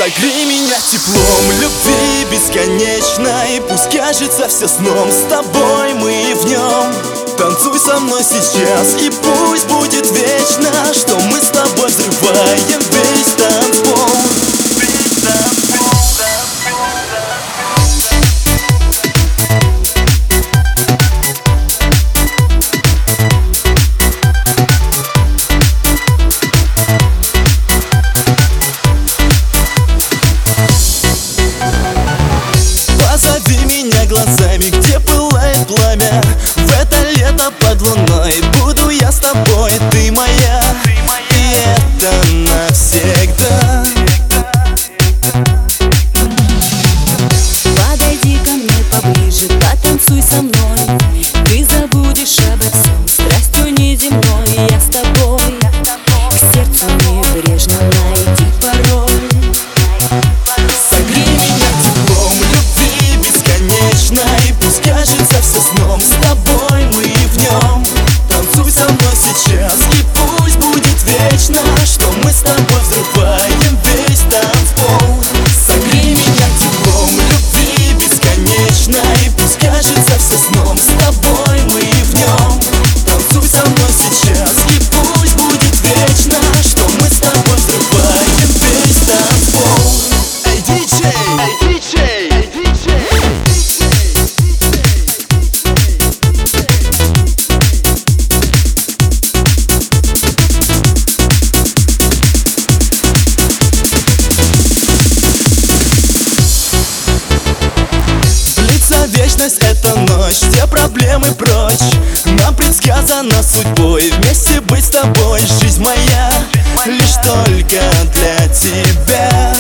Согрей меня теплом любви бесконечной. Пусть кажется все сном, с тобой мы в нем. Танцуй со мной сейчас, и пусть будет вечно, что мы с тобой взрываем весь танцпол. Позови меня глазами, где пылает пламя. В это лето под луной буду я с тобой, ты моя, и это навсегда. Подойди ко мне поближе, потанцуй со мной. Ты забудешь обо всем, страстью неземной. Я с тобой, к сердцу небрежно найди пароль. Согрей меня теплом любви бесконечной. Пусть кажется все сном, с тобой мы в нем. Танцуй со мной сейчас, и пусть будет вечно, что мы с тобой взрываем весь танцпол. Согрей меня теплом любви бесконечной. Пусть кажется все сном, с тобой мы в нем. Танцуй со мной сейчас, и пусть будет вечно, что мы с тобой взрываем весь танцпол. Эй, диджей! Эй, диджей! Эй, диджей! Длится вечность эта ночь, все проблемы прочь. Нам предсказано судьбой вместе быть с тобой. Жизнь моя лишь только для тебя.